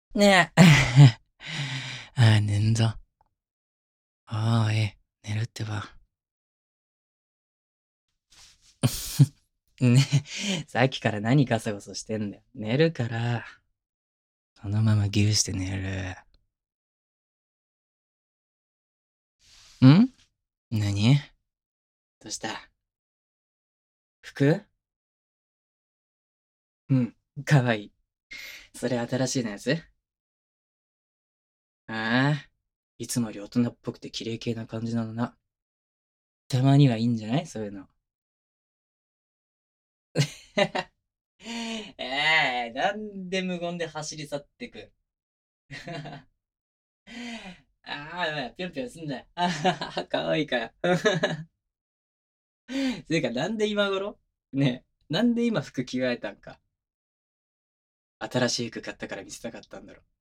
ねえ。寝んぞ。おい、寝るってば。ねえ、さっきから何ガサゴソしてんだよ。寝るから、そのままギューして寝る。ん何どうした？服？うん、かわいい。それ新しいのやつ？ああ、いつもより大人っぽくて綺麗系な感じなのな。たまにはいいんじゃないそういうの。なんで無言で走り去ってく？ああ、ぴょんぴょんすんなよ。あははかわいいから。ていうか、なんで今頃？ねえ、なんで今服着替えたんか？新しい服買ったから見せたかったんだろ。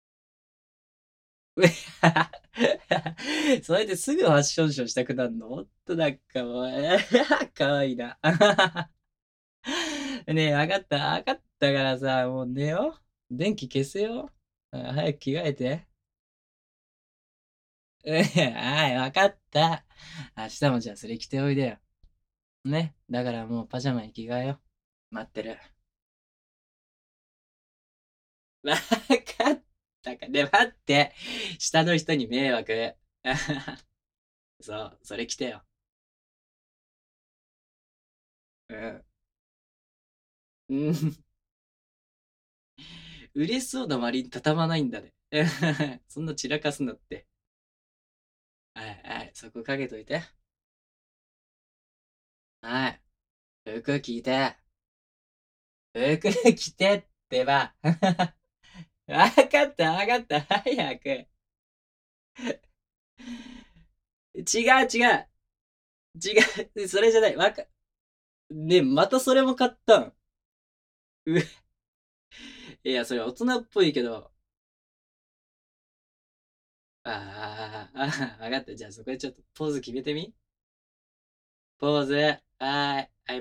それですぐファッションショーしたくなるの？ほんとなんかもう、かわいいな。ねえ、わかった、わかったからさ、もう寝よう。電気消せよ。早く着替えて。はい、わかった。明日もじゃあそれ着ておいでよ。ね。だからもうパジャマに着替えよう。待ってる。わかったか。で、待って。下の人に迷惑。そう、それ着てよ。うん。うん。嬉しそうな割に畳まないんだね。そんな散らかすなって。はいはい、そこかけといて。はい。服着て。服着てってば。わかったわかった。早く。違う違う。違う。それじゃない。ねえ、またそれも買ったん？ういや、それ大人っぽいけど。わかった。じゃあそこでちょっとポーズ決めてみ。ポーズ。はーい。はい、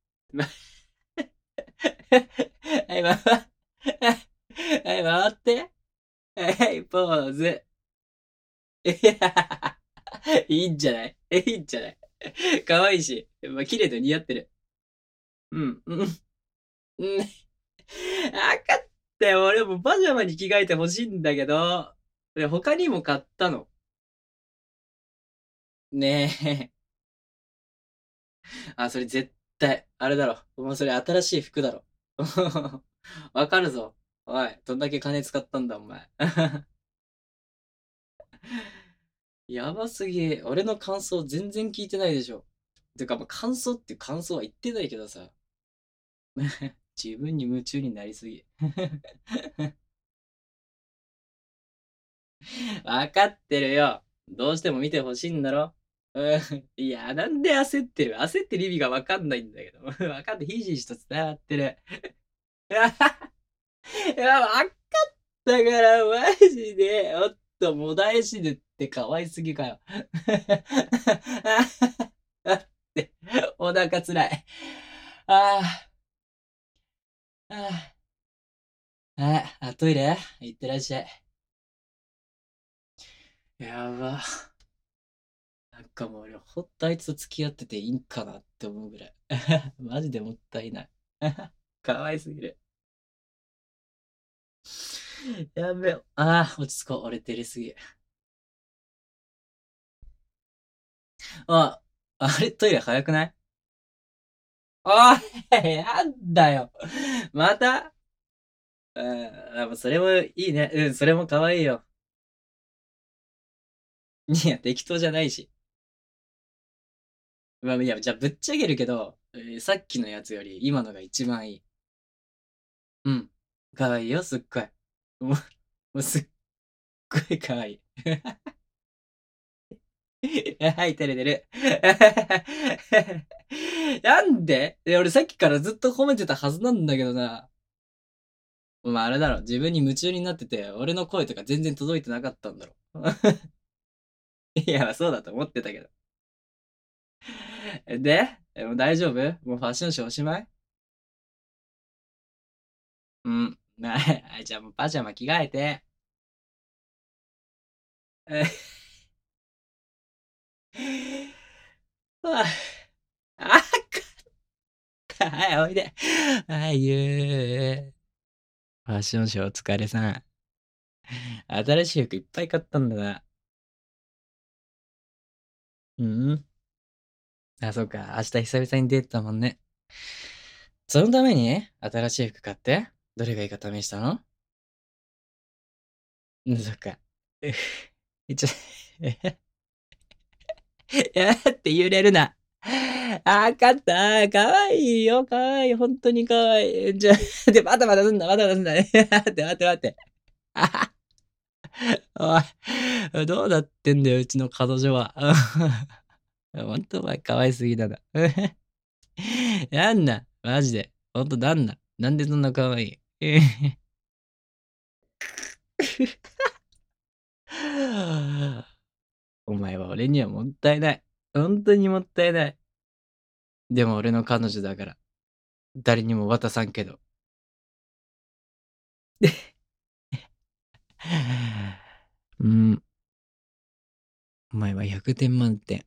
はい、はい、回って。はい、ポーズ。いや、いいんじゃない？いいんじゃない？可愛いし、まあ、綺麗で似合ってる。うん、うん、うん。わかったよ。俺もパジャマに着替えてほしいんだけど、で他にも買ったの。ねえ。あ、それ絶対、あれだろ。もうそれ新しい服だろ。わかるぞ。おい、どんだけ金使ったんだ、お前。やばすぎ。俺の感想全然聞いてないでしょ。てか、まあ、感想っていう感想は言ってないけどさ。自分に夢中になりすぎ。わかってるよ。どうしても見てほしいんだろ。うん。いや、なんで焦ってる？焦ってる意味がわかんないんだけど。わかって、ひしひしと伝わってる。いや、わかったから、マジで。おっと、もだえ死ぬって可愛すぎかよ。だって、お腹つらい。ああ、あトイレ行ってらっしゃい。やば。なんかもう俺、ほんとあいつと付き合ってていいんかなって思うぐらい。マジでもったいない。かわいすぎる。やべえ。落ち着こう。俺照れすぎ。あ、あれ、トイレ早くない？あやだよ。また？うん、それもいいね。うん、それも可愛いよ。いや、適当じゃないし。まあ、いや、じゃあぶっちゃけるけど、さっきのやつより今のが一番いい。うん。可愛いよ、すっごい。もう、もうすっごい可愛い。はい、照れてる。なんで俺さっきからずっと褒めてたはずなんだけどな。まああれだろ、自分に夢中になってて、俺の声とか全然届いてなかったんだろ。いや、そうだと思ってたけど。もう大丈夫？もうファッションショーおしまい？うん。 じゃあもうパジャマ着替えて。えあ、あかった。はい、おいで。はい、ファッションショーお疲れさん。新しい服いっぱい買ったんだな。うん。あ、そうか。明日久々にデートだもんね。そのために新しい服買ってどれがいいか試したの？うん、そっか。ちょ、って揺れるな。あ、わかった。かわいいよ、かわいい。本当にかわいい。じゃあ、またまたすんな、またまたすんな。待って待って待って。あおい、どうなってんだよ、うちの彼女は。ほんとお前かわいすぎだな。なんだ、マジで。ほんとなんだ。なんでそんなかわいい。お前は俺にはもったいない。本当にもったいない。でも俺の彼女だから、誰にも渡さんけど。うん、お前は100点満点。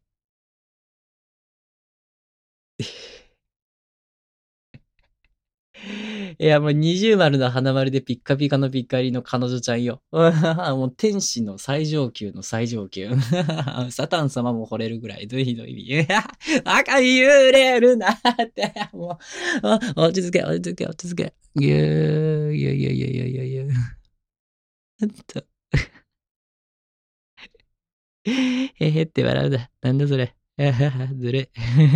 いや、もう二重丸の花丸でピッカピカのピッカリの彼女ちゃんよ。もう天使の最上級の最上級。サタン様も惚れるぐらい。どいどい。いや、赤揺れるなって。もう、落ち着け、落ち着け、落ち着け。ぎゅー、いやいやいやいやいやいや。ほんと。へへって笑うな。なんだそれ。ずるい。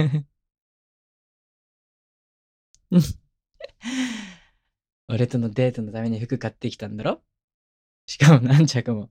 俺とのデートのために服買ってきたんだろ？しかも何着も。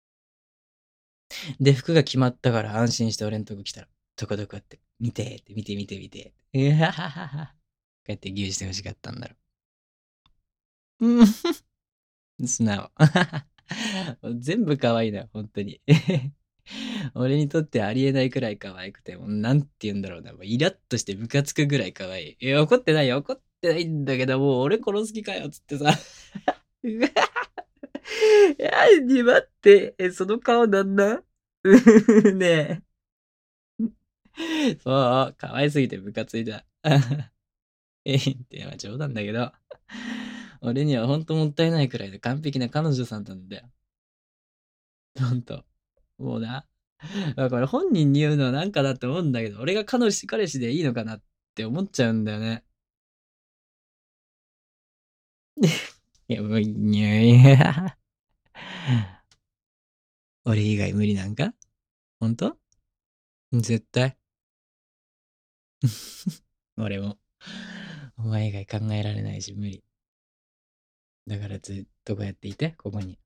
で、服が決まったから安心して俺んとこ来たら、どこどこって、見てって、見て見て見て。うはははは。こうやって牛して欲しかったんだろ。うん、素直。全部可愛いな、本当に。俺にとってありえないくらい可愛くて、もうなんて言うんだろうな。もうイラッとしてムカつくぐらい可愛い。いや、怒ってないよ、怒ってないんだけど、もう俺殺す気かよ、つってさ。いや、待って、その顔なんだ？ねえ。そう、可愛すぎてムカついた。って、まあ冗談だけど、俺にはほんともったいないくらいで完璧な彼女さんなんだよ。ほんと。もうな。だから本人に言うのはなんかだって思うんだけど、俺が彼氏でいいのかなって思っちゃうんだよね。いや、もう、いやいや。俺以外無理なんか？ほんと？絶対。俺も。お前以外考えられないし無理。だからずっとこうやっていて、ここに。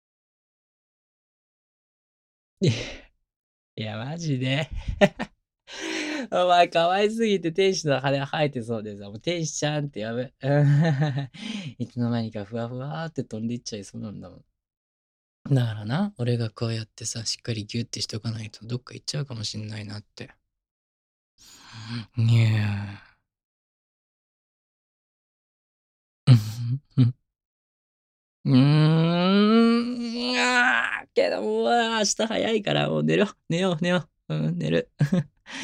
いや、マジで。お前、可愛すぎて天使の羽生えてそうでさ、もう天使ちゃんってやべ。いつの間にかふわふわーって飛んでいっちゃいそうなんだもん。だからな、俺がこうやってさ、しっかりギュッてしとかないとどっか行っちゃうかもしんないなって。にゃー。うーん、けどもう、明日早いからもう寝ろ。寝よう、寝よう。うん、寝る。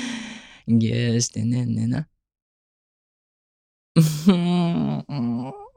ぎゅーしてねんねな。うん。